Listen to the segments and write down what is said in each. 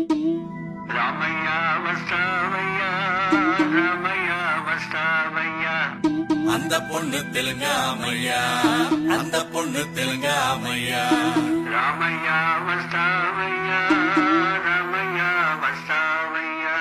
ராமையா வஸ்தாவையா ராமையா வஸ்தாவையா அந்த பொண்ணு தெலுங்காமையா அந்த பொண்ணு தெலுங்காமையா ராமையா வஸ்தாவையா ராமையா வஸ்தாவையா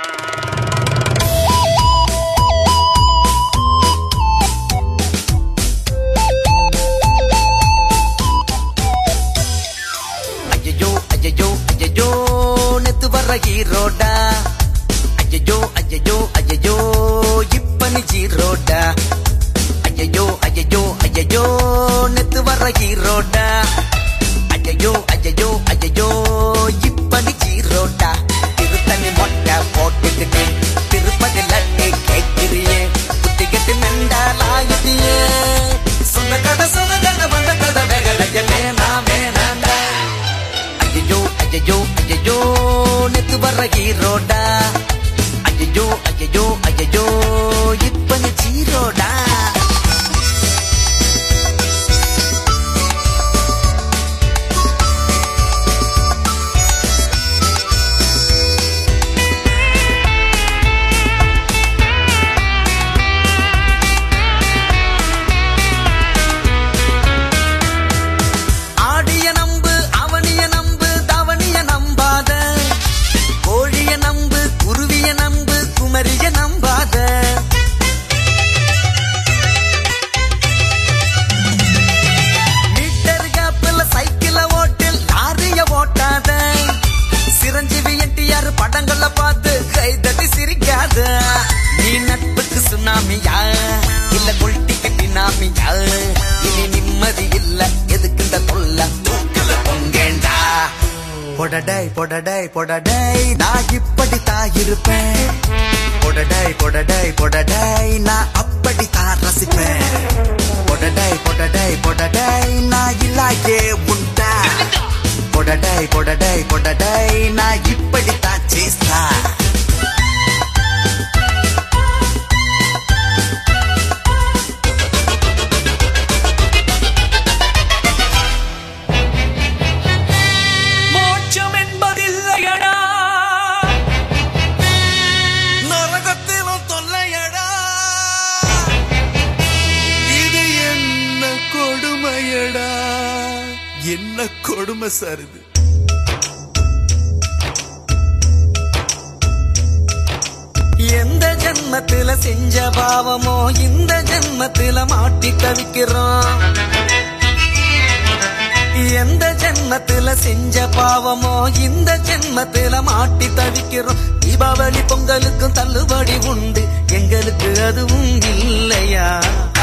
ஐயோ ஐயோ ஐயோ நெத்து வர்ற ஹீரோடா ஐயோ ஐயோ ஐயோ இப்ப நீ ஜீரோடா ஐயோ ஐயோ ஐயோ நெத்து வர்ற ஹீரோடா ஐயோ ஐயோ ஐயோ இப்ப நீ ஜீரோடா திருத்தணி மொட்டை போட்டுக்கிட்டு திருப்பதி லட்டு கேட்கிறியே புத்திக்கிட்டு மெண்டாலாயுதியே சொந்த கதை வந்த கதை வேகலைய வேணாண்டா ஐயோ ஐயோ ஐயோ நெத்து வர்ற ஹீரோடா ஐயோ ஐயோ ஐயோ இப்ப நீ ஜீரோடா படங்கள பார்த்து கைதட்டி சிரிக்காத நீ நட்புக்கு சுனாமியா இல்ல கொல்ட்டி கட்டி நாமியா இனி நிம்மதி இல்ல எதுக்கு இந்த தொல்லை தூக்கல பொங்கேண்டா பொடடை பொடடை பொடடை நான் இப்படித்தான் இருப்பேன் பொடடை பொடடை பொடடை நான் அப்படித்தான் ரசிப்பேன் பொடடை பொடடை பொடடை நான் இல்லாயே உண்டா பொடடை பொடடை பொடடை நான் இப்படித்தான் சேஸ்தா மோட்சம் என்பதில்லையடா நரகத்திலும் தொல்லையடா இது என்ன கொடுமையடா என்ன கொடுமை சார் இது எந்த ஜென்மத்தில செஞ்ச பாவமோ இந்த ஜென்மத்தில மாட்டி தவிக்கிறோம் எந்த ஜென்மத்தில செஞ்ச பாவமோ இந்த ஜென்மத்தில மாட்டி தவிக்கிறோம் தீபாவளி பொங்கலுக்கும் தள்ளுபடி உண்டு எங்களுக்கு அதுவும் இல்லையா